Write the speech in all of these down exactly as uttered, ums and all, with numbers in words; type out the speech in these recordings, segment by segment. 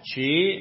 ci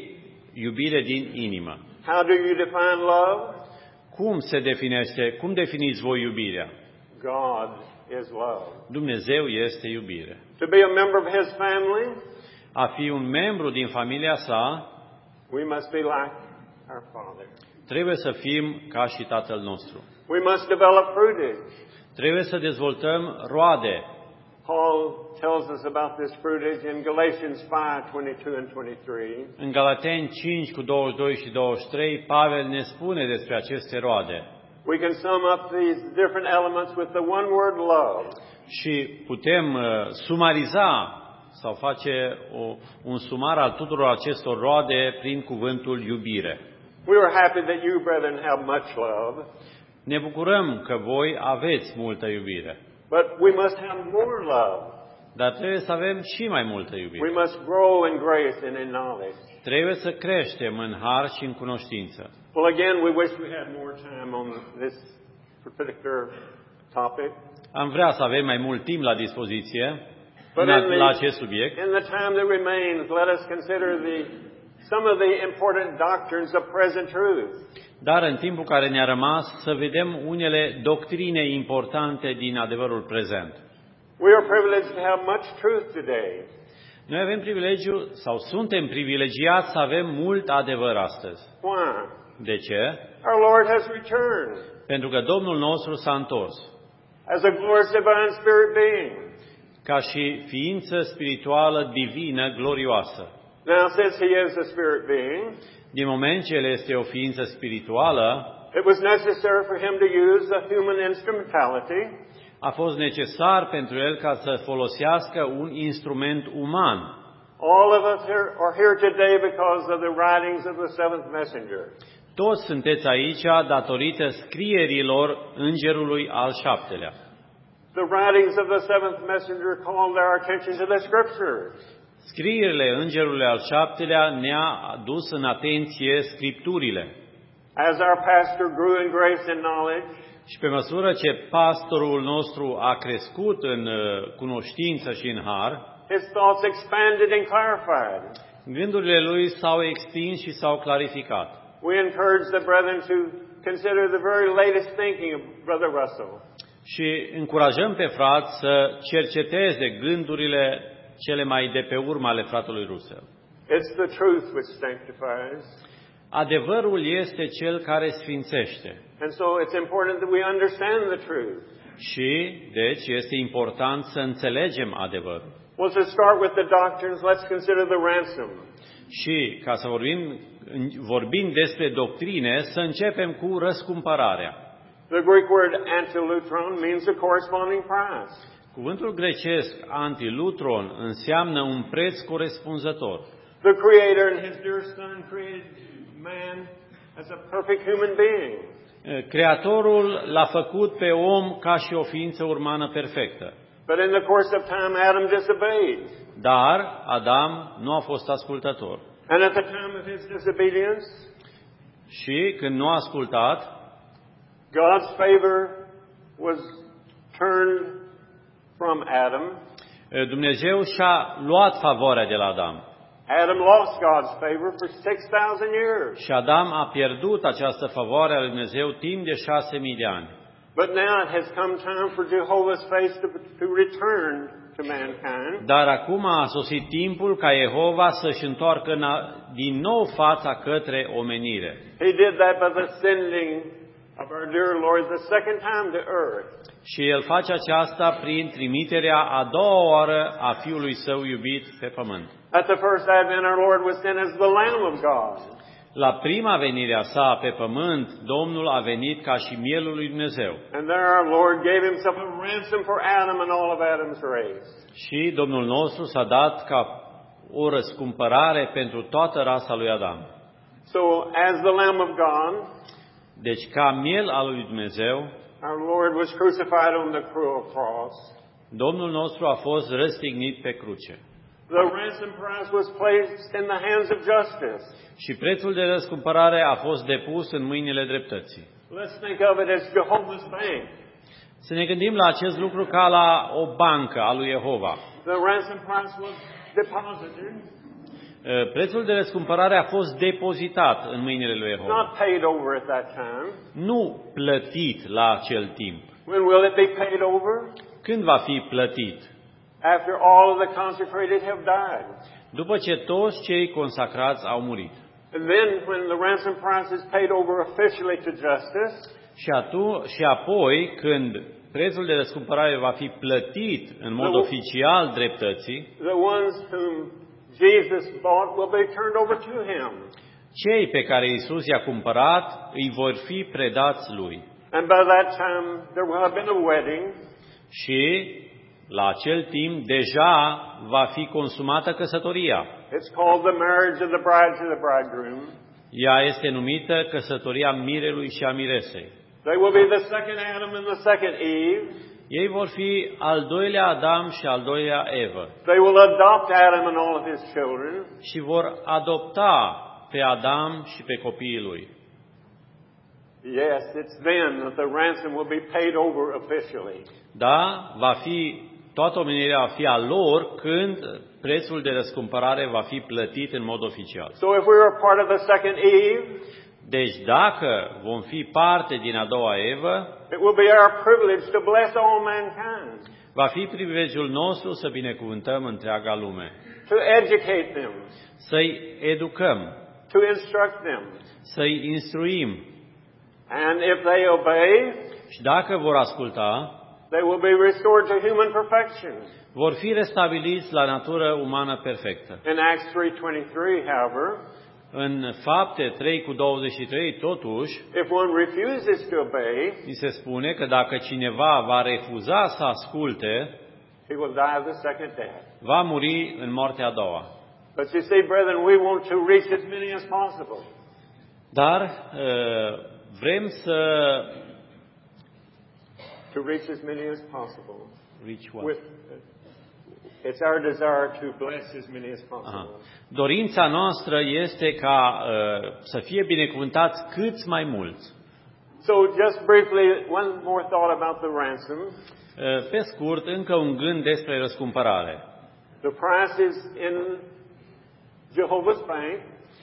iubire din inimă. How do you define love? Cum se definește, cum definiți voi iubirea? God is love. Dumnezeu este iubire. To be a member of His family, A fi un membru din familia sa, we must be like our Father. trebuie să fim ca și Tatăl nostru. We must develop fruitage. Trebuie să dezvoltăm roade. Paul tells us about this fruitage in Galatians five twenty-two and twenty-three. În Galateni cinci cu douăzeci și doi și douăzeci și trei, Pavel ne spune despre aceste roade. We can sum up these different elements with the one word love. Și putem uh, sumariza sau face o, un sumar al tuturor acestor roade prin cuvântul iubire. We are happy that you, brethren, have much love, Ne bucurăm că voi aveți multă iubire, but we must have more love. dar trebuie să avem și mai multă We iubire. must grow in grace and in knowledge. Trebuie să creștem în har și în cunoștință. Well, again, we wish we had more time on this particular topic. Am vrea să avem mai mult timp la dispoziție But la, in the, la acest subiect, in the time that remains, let us consider the, some of the important doctrines of present truth. dar în timpul care ne-a rămas să vedem unele doctrine importante din adevărul prezent. We are privileged to have much truth today. Noi avem privilegiu sau suntem privilegiați să avem mult adevăr astăzi. Why? De ce? Our Lord has returned Pentru că Domnul nostru s-a întors as a glorious divine spirit being. ca și ființă spirituală divină glorioasă. Now, since He is a spirit being, Din moment ce El este o ființă spirituală, it was necessary for Him to use a human instrumentality a fost necesar pentru El ca să folosească un instrument uman. All of us here are here today because of the writings of the seventh messenger. Toți sunteți aici datorită scrierilor îngerului al șaptelea. The writings of the seventh messenger called our attention to the scriptures. Scrierile îngerului al șaptelea ne-a adus în atenție scripturile. As our pastor grew in grace and knowledge, Și pe măsură ce pastorul nostru a crescut în uh, cunoștință și în har, his thoughts expanded and clarified. gândurile lui s-au extins și s-au clarificat. We encourage the brethren to consider the very latest thinking of Brother Russell. Și încurajăm pe frați să cerceteze gândurile cele mai de pe urmă ale fratelui Russell. It's the truth which sanctifies. Adevărul este cel care sfințește. And so it's important that we understand the truth. Și, deci, este important să înțelegem adevărul. Well, to start with the doctrines, let's consider the ransom. Și, ca să vorbim, vorbim despre doctrine, să începem cu răscumpărarea. The Greek word antilutron means a corresponding price. Cuvântul grecesc antilutron înseamnă un preț corespunzător. The Creator and His dear Son created man as a perfect human being. Creatorul l-a făcut pe om ca și o ființă umană perfectă. But in the course of time, Adam disobeyed. Dar Adam nu a fost ascultător. And at the time of his disobedience, Și când nu a ascultat, God's favor was turned from Adam. Dumnezeu și-a luat favoarea de la Adam. Adam lost God's favor for six thousand years. Și Adam a pierdut această favoare a lui Dumnezeu timp de șase mii de ani. But now it has come time for Jehovah's face to, to return to mankind. Dar acum a sosit timpul ca Jehova să-și întoarcă din nou fața către omenire. He did that by the sending of our dear Lord the second time to earth. Și El face aceasta prin trimiterea a doua oară a Fiului Său iubit pe pământ. At the first advent, our Lord was sent as the Lamb of God. La prima venire a Sa pe pământ, Domnul a venit ca și mielul lui Dumnezeu. And there our Lord gave Himself a ransom for Adam and all of Adam's race. Și Domnul nostru s-a dat ca o răscumpărare pentru toată rasa lui Adam. So, as the Lamb of God, deci ca miel al lui Dumnezeu, our Lord was crucified on the cruel cross. Domnul nostru a fost răstignit pe cruce. The ransom price was placed in the hands of justice. Și prețul de răscumpărare a fost depus în mâinile dreptății. Let's think of it as Jehovah's bank. Să ne gândim la acest lucru ca la o bancă a lui Jehova. The ransom price was deposited. Prețul de răscumpărare a fost depozitat în mâinile lui It's Jehova. not paid over at that time. Nu plătit la acel timp. When will it be paid over? Când va fi plătit? After all of the consecrated have died. După ce toți cei consacrați au murit. And then when the ransom price is paid over officially to justice, Și, atu- și apoi, când prețul de răscumpărare va fi plătit în mod The- oficial dreptății, the ones whom Jesus bought will be turned over to him. cei pe care Iisus i-a cumpărat îi vor fi predați lui. And by that time there will have been a wedding. Și la acel timp deja va fi consumată căsătoria. It's called the marriage of the bride to the bridegroom. Ea este numită căsătoria mirelui și a miresei. They will be the second Adam and the second Eve. Ei vor fi al doilea Adam și al doilea Evă They will adopt Adam and all of his children. și vor adopta pe Adam și pe copiii lui. Yes, it's then that the ransom will be paid over officially. Da, va fi, toată omenirea va fi a lor când prețul de răscumpărare va fi plătit în mod oficial. So if we are part of the second Eve, Deci dacă vom fi parte din a doua Evă, it will be our privilege to bless all mankind, va fi privilegiul nostru să binecuvântăm întreaga lume, to educate them, să-i educăm, to instruct them. să-i instruim And if they obey, și dacă vor asculta, they will be restored to human perfection. vor fi restabiliți la natură umană perfectă. In Acts three twenty-three, however, În Fapte trei cu douăzeci și trei, totuși, if one refuses to obey, ni se spune că dacă cineva va refuza să asculte, he will die the second death. va muri în moartea a doua. But you see, brethren, we want to reach as many as possible. Dar uh, vrem să To reach as many as possible. Reach what? With, it's our desire to bless as many as Aha. possible. Dorința noastră este ca uh, să fie binecuvântați cât mai mulți. So just briefly, one more thought about the ransom. Uh, pe scurt, încă un gând despre răscumpărare. The price is in Jehovah's bank,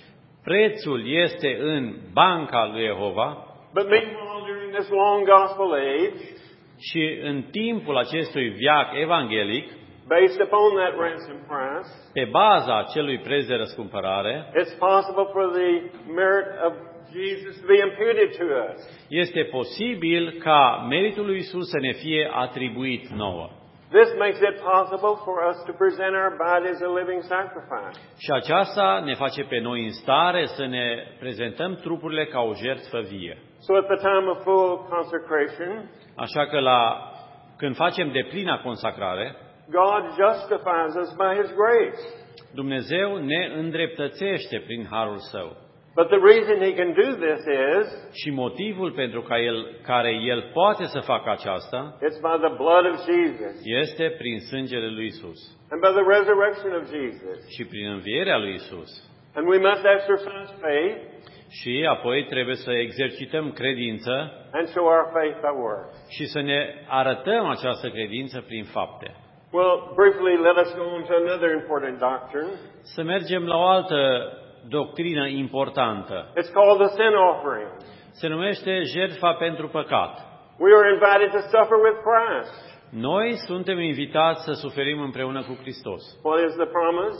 Prețul este în banca lui Jehova but meanwhile, during this long gospel age, și în timpul acestui veac evanghelic, based upon that ransom price, pe baza acelui preț de răscumpărare, it's possible for the merit of Jesus to be imputed to us. este posibil ca meritul lui Isus să ne fie atribuit nouă. This makes it possible for us to present our body as a living sacrifice. Și aceasta ne face pe noi în stare să ne prezentăm trupurile ca o jertfă vie. So at the time of full consecration, Așa că la, când facem deplina consacrare, God justifies us by His grace. Dumnezeu ne îndreptățește prin harul Său. But the reason He can do this is, Și motivul pentru ca el, care El poate să facă aceasta it's by the blood of Jesus este prin sângele lui Isus and by the resurrection of Jesus. și prin învierea lui Isus. And we must exercise faith Și apoi trebuie să exercităm credință and show our faith by works. și să ne arătăm această credință prin fapte. Well, briefly, let us go on to another important doctrine. Să mergem la o altă doctrină importantă. It's called the sin offering. Se numește jertfa pentru păcat. We are invited to suffer with Christ. Noi suntem invitați să suferim împreună cu Hristos. What is the promise?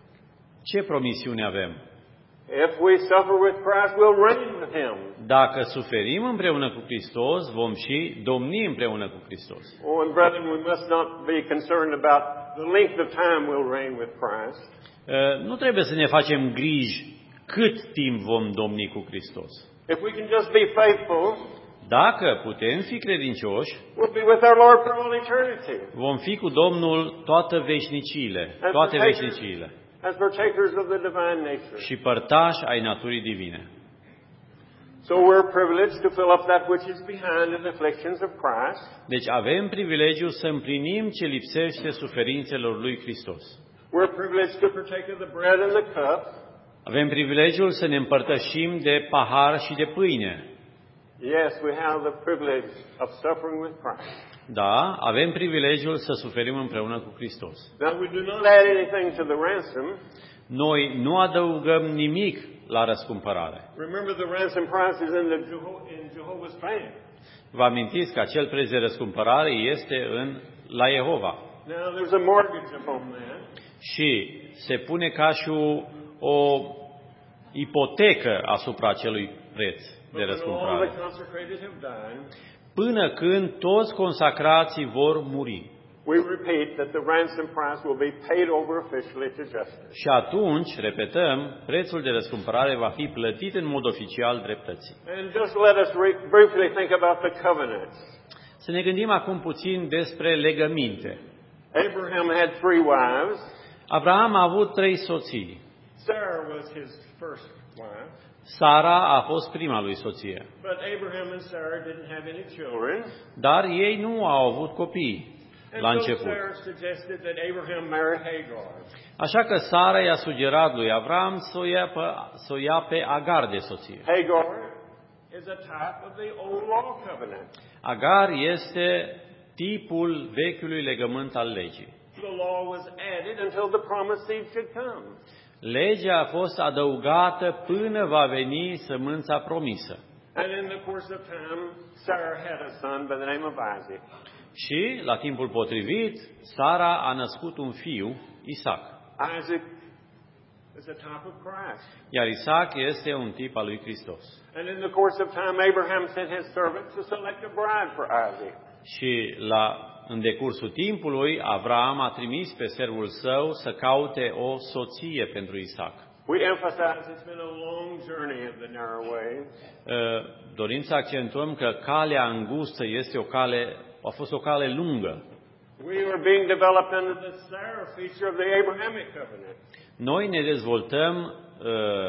Ce promisiune avem? If we suffer with Christ, we'll reign with Him. Dacă suferim împreună cu Hristos, vom și domni împreună cu Hristos. Oh, and brethren, we must not be concerned about the length of time we'll reign with Christ. Uh, Nu trebuie să ne facem griji cât timp vom domni cu Hristos. If we can just be faithful, Dacă putem fi credincioși, we'll be with our Lord for all eternity. vom fi cu Domnul toate veșniciile, toate veșniciile As partakers of the divine nature. și părtași ai naturii divine. So we're privileged to fill up that which is behind in the afflictions of Christ. Deci avem privilegiul să împlinim ce lipsește suferințelor lui Hristos. We're privileged to partake of the bread and the cup. Avem privilegiul să ne împărtășim de pahar și de pâine. Yes, we have the privilege of suffering with Christ. Da, avem privilegiul să suferim împreună cu Hristos. Now we do not add anything to the ransom. Noi nu adăugăm nimic la răscumpărare. Remember, the ransom price is in, the Jeho- in Jehovah's bank. Vă amintiți că acel preț de răscumpărare este în, la Jehova. Now, there's a mortgage upon that. Și se pune ca și o, o ipotecă asupra acelui preț de But when all răscumpărare. the consecrated have died, Până când toți consacrații vor muri. we repeat that the ransom price will be paid over officially to justice. Și atunci, repetăm, prețul de răscumpărare va fi plătit în mod oficial dreptății. And just let us re- briefly think about the covenants. Să ne gândim acum puțin despre legăminte. Abraham had three wives. Abraham a avut trei soții. Sarah was his first wife. Sara a fost prima lui soție. But Abraham and Sarah didn't have any children. Dar ei nu au avut copii la And so început. Sarah suggested that Abraham marry Hagar. Așa că Sara i-a sugerat lui Avram să o ia pe, să o ia pe Agar de soție. Hagar is a type of the old law covenant. Agar este tipul vechiului legământ al legii. The law was added until the promised seed should come. Legea a fost adăugată până va veni sămânța promisă. And in the course of time, Sarah had a son by the name of Isaac. Și, la timpul potrivit, Sara a născut un fiu, Isaac. Isaac is a type of Christ. Iar Isaac este un tip al lui Hristos. And in the course of time, Abraham sent his servant to select a bride for Isaac. Și la, în decursul timpului, Avram a trimis pe servul său să caute o soție pentru Isaac. We emphasize it's been a long journey of the narrow way. Uh, Dorim să accentuăm că calea îngustă este o cale, a fost o cale lungă. We are being developed under the Sarah feature of the Abrahamic covenant. Noi ne dezvoltăm uh,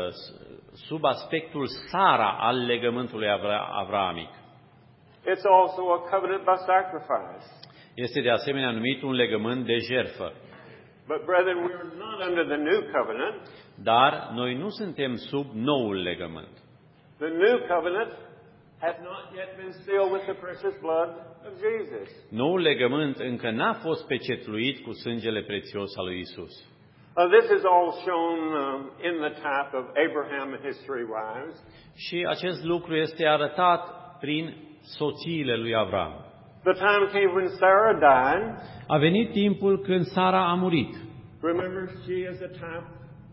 sub aspectul Sara al legământului avra- avramic. It's also a covenant by sacrifice. Este de asemenea numit un legământ de jertfă. But brethren, we are not under the new covenant. Dar noi nu suntem sub noul legământ. The new covenant has not yet been sealed with the precious blood of Jesus. Noul legământ încă n-a fost pecetluit cu sângele prețios al lui Isus. Uh, this is all shown um, in the type of Abraham and his three wives. Și acest lucru este arătat prin soțiile lui Avram. The time came when Sarah died. A venit timpul când Sara a murit. Remember, she is a type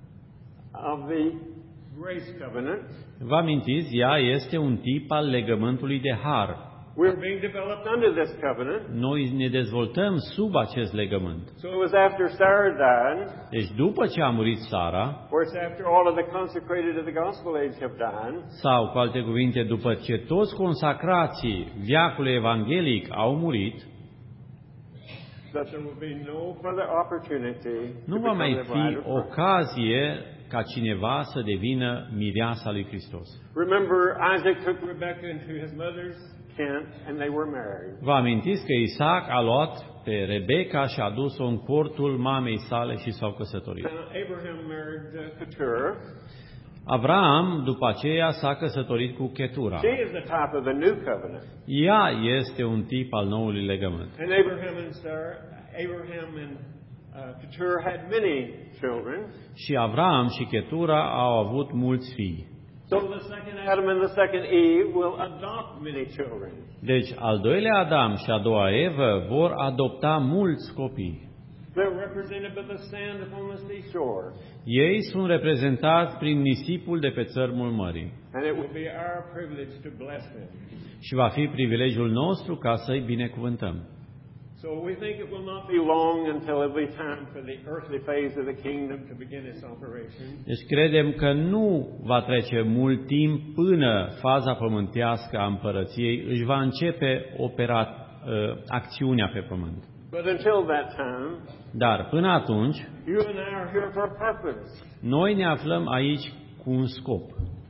of the grace covenant. Vă amintiți, ea este un tip al legământului de har. We're being developed under this covenant. Noi ne dezvoltăm sub acest legământ. So it was after Sarah died, Deci după ce a murit Sara, or it's after all of the consecrated of the gospel age have died, sau cu alte cuvinte, după ce toți consacrații veacului evanghelic au murit, that there will be no further opportunity nu to va become mai the bride fi of Christ. ocazie ca cineva să devină mireasa lui Hristos. Remember, Isaac took Rebekah into his mother's tent, and they were married. Vă amintiți că Isaac a luat pe Rebecca și a dus-o în cortul mamei sale și s-au căsătorit. Now, Abraham married uh, Keturah. Avram, după aceea, s-a căsătorit cu Ketura. She is the type of the new covenant. Ea este un tip al noului legământ. And Abraham and Sarah, Abraham and uh, Keturah had many children. Și Avram și Ketura au avut mulți fii. So the second Adam and the second Eve will adopt many children. Deci, al doilea Adam și a doua Evă vor adopta mulți copii. They're represented by the sand upon the seashore. Ei sunt reprezentați prin nisipul de pe țărmul mării. And it will be our privilege to bless them. Și va fi privilegiul nostru ca să-i binecuvântăm. So we think it will not be long until it will be time for the earthly phase of the kingdom to begin its operation. Deci credem că nu va trece mult timp până faza pământească a împărăției își va începe opera, uh, acțiunea pe pământ. But until that time, Dar până atunci, you and I are here for a purpose. noi ne aflăm aici cu un scop.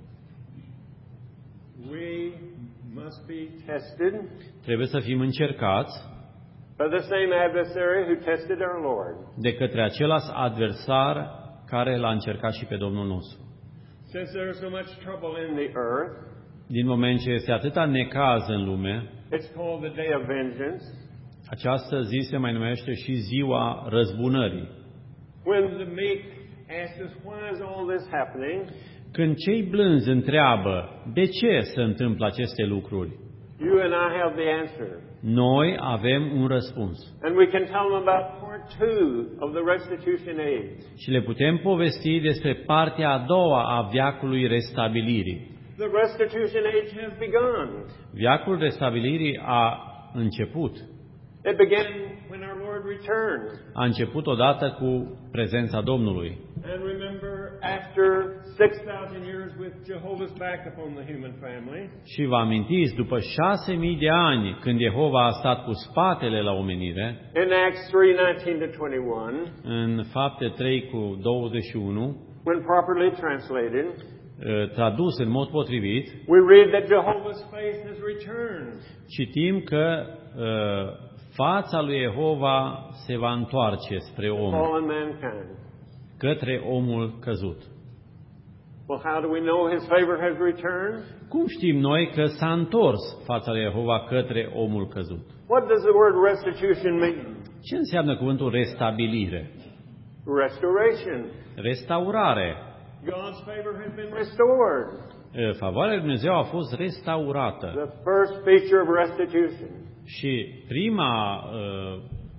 We must be tested Trebuie să fim încercați by the same adversary who tested our Lord. de către același adversar care l-a încercat și pe Domnul nostru. Since there is so much trouble in the earth, Din moment ce este atâta necaz în lume, it's called the day of vengeance. această zi se mai numește și ziua răzbunării. When the meek ask us, why is all this happening? Când cei blânzi întreabă de ce se întâmplă aceste lucruri, You and I have the answer. noi avem un răspuns. And we can tell them about part two of the restitution age. Și le putem povesti despre partea a doua a veacului restabilirii. The restitution age has begun. Veacul restabilirii a început. It began when our Lord returned. A început odată cu prezența Domnului. And remember, after six thousand years with Jehovah's back upon the human family, Și vă amintiți, după șase mii de ani, când Jehova a stat cu spatele la omenire, in Acts three nineteen to twenty-one, în Fapte trei cu douăzeci și unu, when properly translated, tradus în mod potrivit, we read that Jehovah's face has returned. citim că uh, fața lui Jehova se va întoarce spre om, Fallen mankind. către omul căzut. Well, how do we know his favor has returned? Cum știm noi că s-a întors fața lui Jehova către omul căzut? What does the word restitution mean? Ce înseamnă cuvântul restabilire? Restoration. Restaurare. God's favor has been restored. Favoarea lui Dumnezeu a fost restaurată. The first feature of restitution. Și prima uh,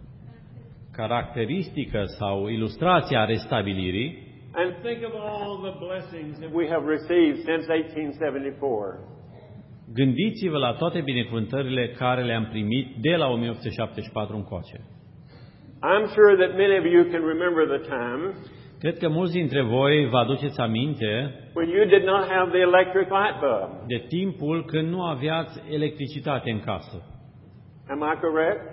caracteristică sau ilustrație a restabilirii, And think of all the blessings that we have received since eighteen seventy-four. gândiți-vă la toate binecuvântările care le-am primit de la o mie opt sute șaptezeci și patru încoace. I'm sure that many of you can remember the time Cred că mulți dintre voi vă aduceți aminte when you did not have the electric light bulb. de timpul când nu aveați electricitate în casă. Am I correct?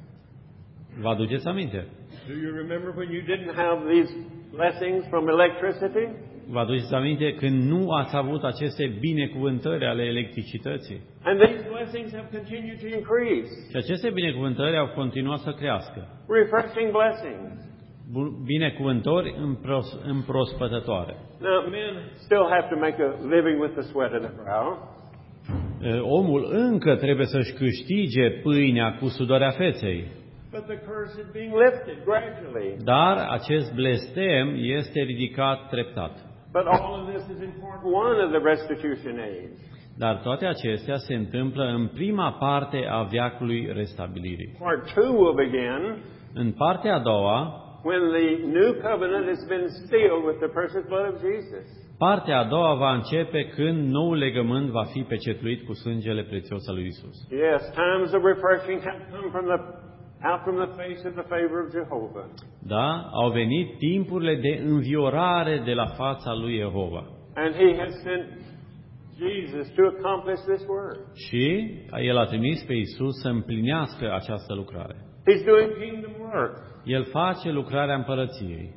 Vă aduceți aminte? Do you remember when you didn't have these blessings from electricity? Vă aduceți aminte când nu ați avut aceste binecuvântări ale electricității? And these blessings have continued to increase. Și aceste binecuvântări au continuat să crească. Refreshing blessings. Bu- Binecuvântări împros- împrospătătoare. Now, men still have to make a living with the sweat of the brow. E, Omul încă trebuie să-și câștige pâinea cu sudoarea feței. But the curse is being lifted gradually. Dar acest blestem este ridicat treptat. But all of this is in part one of the restitution age. Dar toate acestea se întâmplă în prima parte a veacului restabilirii. Part two will begin În partea a doua, when the new covenant has been sealed with the precious blood of Jesus. partea a doua va începe când noul legământ va fi pecetluit cu sângele prețios al lui Isus. Yes, times of refreshing have come from the out from the face of the favor of Jehovah. Da? Au venit timpurile de înviorare de la fața lui Jehova. And he has sent Jesus to accomplish this work. Și El a trimis pe Isus să împlinească această lucrare. He's doing kingdom work. El face lucrarea împărăției.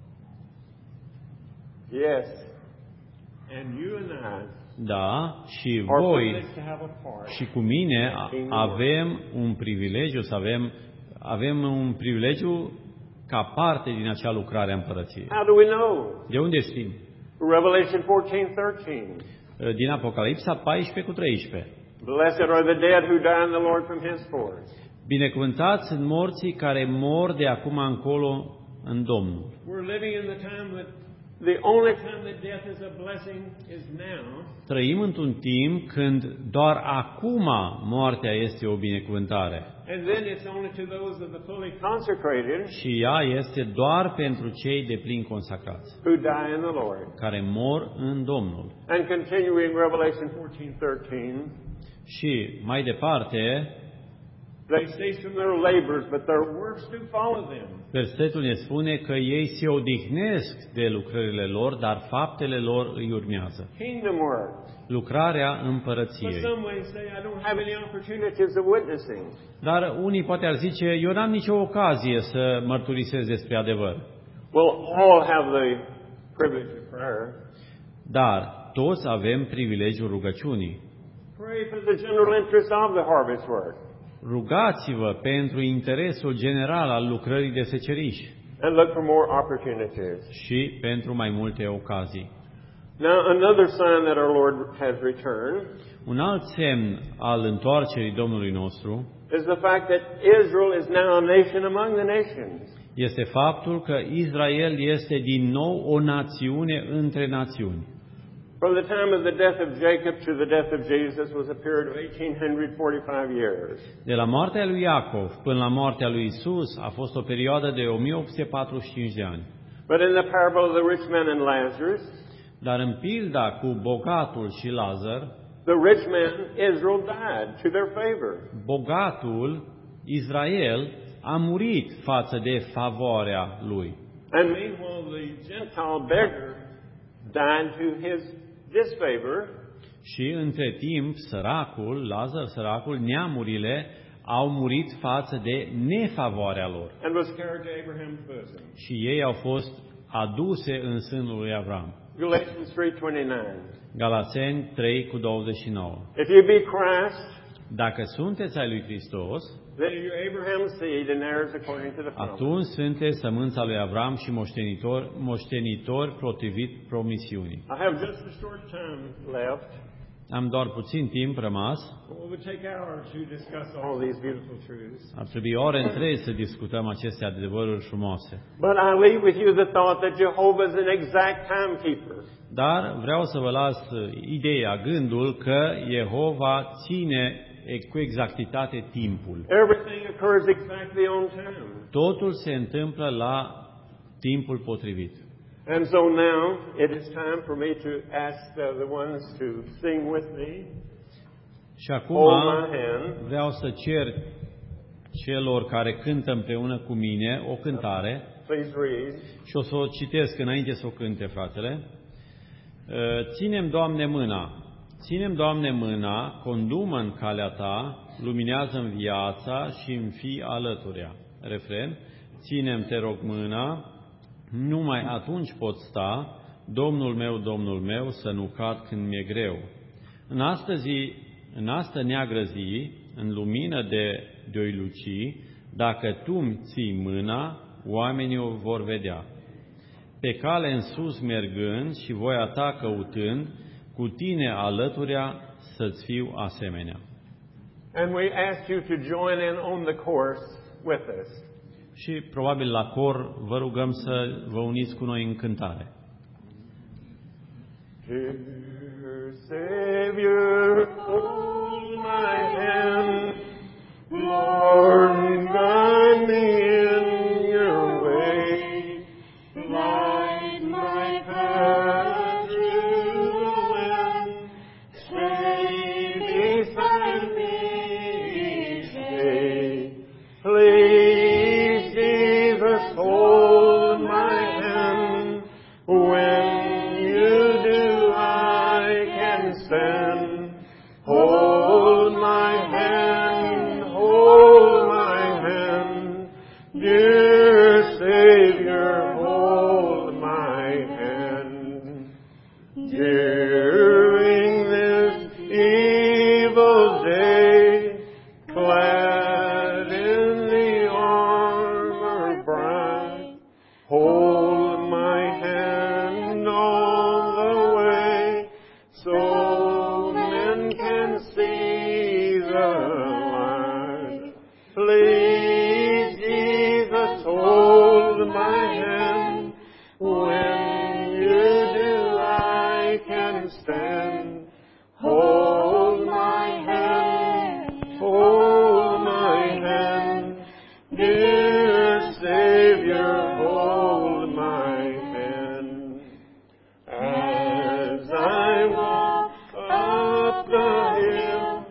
Yes. And you and I Da, și are voi privileged to have a part. și cu mine a- avem un privilegiu să avem avem un privilegiu ca parte din acea lucrare a împărăției. How do we know? De unde știm? Revelation fourteen thirteen. Din Apocalipsa paisprezece cu treisprezece. Blessed are the dead who die in the Lord from henceforth. Binecuvântați sunt morții care mor de acum încolo în Domnul. We're living in the time that the only time that death is a blessing is now. Trăim într-un timp când doar acum moartea este o binecuvântare. And then it's only to those of the fully consecrated Și ea este doar pentru cei de plin consacrați, who die in the Lord. care mor în Domnul. And continuing Revelation fourteen thirteen, Și mai departe, they cease from their labors, but their works do follow them. versetul ne spune că ei se odihnesc de lucrările lor, dar faptele lor îi urmează. Kingdom work. Lucrarea But împărăției. some may say, I don't have any opportunities of witnessing. Dar unii poate ar zice, eu n-am nicio ocazie să mărturisesc despre adevăr. Well, all have the privilege of prayer. Dar toți avem privilegiul rugăciunii. Pray for the general interest of the harvest work. Rugați-vă pentru interesul general al lucrării de seceriș And look for more opportunities. și pentru mai multe ocazii. Now, another sign that our Lord has returned Un alt semn al întoarcerii Domnului nostru is the fact that Israel is now a nation among the nations. este faptul că Israel este din nou o națiune între națiuni. From the time of the death of Jacob to the death of Jesus was a period of eighteen forty-five years. De la moartea lui Iacov până la moartea lui Isus a fost o perioadă de o mie opt sute patruzeci și cinci de ani. But in the parable of the rich man and Lazarus, Dar în pilda cu bogatul și Lazar, the rich man, Israel, died to their favor. bogatul Israel a murit față de favoarea lui. And meanwhile, the Gentile beggar died to his disfavor. Și între timp, săracul, Lazar, săracul, neamurile au murit față de nefavoarea lor. And was carried to Abraham's bosom. Și ei au fost aduse în sânul lui Avram. Galatians three twenty-nine. Galateni trei cu douăzeci și nouă. If you be Christ, Dacă sunteți ai lui Hristos, then you're Abraham's seed and heirs according to the promise. atunci sunteți sămânța lui Avram și moștenitor, moștenitor potrivit promisiunii. I have just a short time left. Am doar puțin timp rămas. It would take hours to discuss all these beautiful truths. Ar trebui ore întregi să discutăm aceste adevăruri frumoase. But I leave with you the thought that Jehovah is an exact timekeeper. Dar vreau să vă las ideea, gândul că Jehova ține cu exactitate timpul. Everything occurs exactly on time. Totul se întâmplă la timpul potrivit. And so now it is time for me to ask uh, the ones to sing with me. Și acum Hold my hand. vreau să cer celor care cântă împreună cu mine o cântare Please read. și o să o citesc înainte să o cânte fratele. Ținem, Doamne, mâna, ținem, Doamne, mâna, condu-mă în calea Ta, luminează-mi viața și îmi fii alăturea. Refren. Ținem, te rog, mâna, numai atunci pot sta, Domnul meu, Domnul meu, să nu cad când mi-e greu. În astă zi, în astă neagră zi, în lumină de de-oi luci, dacă Tu-mi ții mâna, oamenii o vor vedea. Pe cale în sus mergând și voia Ta căutând, cu Tine alăturea să-ți fiu asemenea. And we ask you to join in on the chorus with us. Și probabil la cor vă rugăm să vă uniți cu noi în cântare. Dear Savior, hold my hand, Lord, guide me in your way, light my path through the wind, stay beside me each day. Please, Jesus, hold my hand, when you do I can stand. Hold my hand, hold my hand, dear Savior, hold my hand. During this evil day, clad in the armor bright, hold my hand all the way, so men can see the light. Please, Jesus, hold my hand. When you do, I can stand. Hold my hand, hold my hand, dear Savior, hold my hand. As I walk up the hill,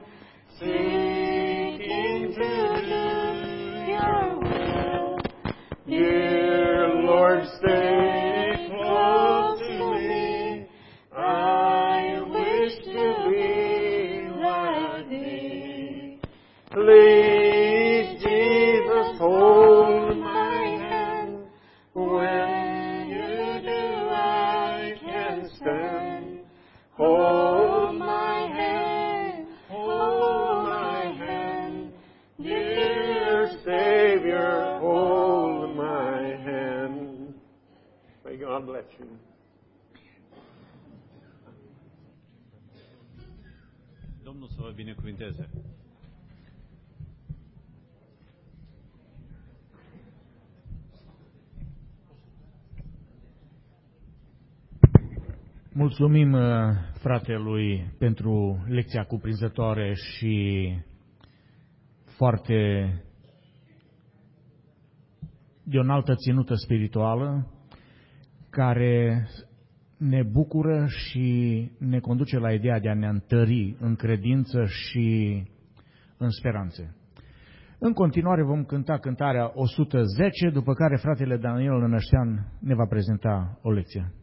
seeking to do your will, dear Lord, stay close to me. I wish to be like thee. Please, Jesus, hold my hand. When you do, I can stand. Hold my hand, hold my hand, dear Savior, hold my hand. May God bless you. Domnul să vă binecuvinteze. Mulțumim fratelui pentru lecția cuprinzătoare și foarte de o înaltă ținută spirituală, care ne bucură și ne conduce la ideea de a ne întări în credință și în speranțe. În continuare vom cânta cântarea o sută zece, după care fratele Daniel Nănăștean ne va prezenta o lecție.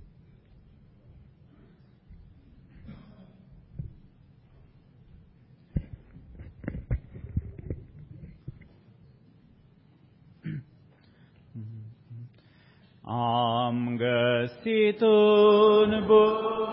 Am găsit un bun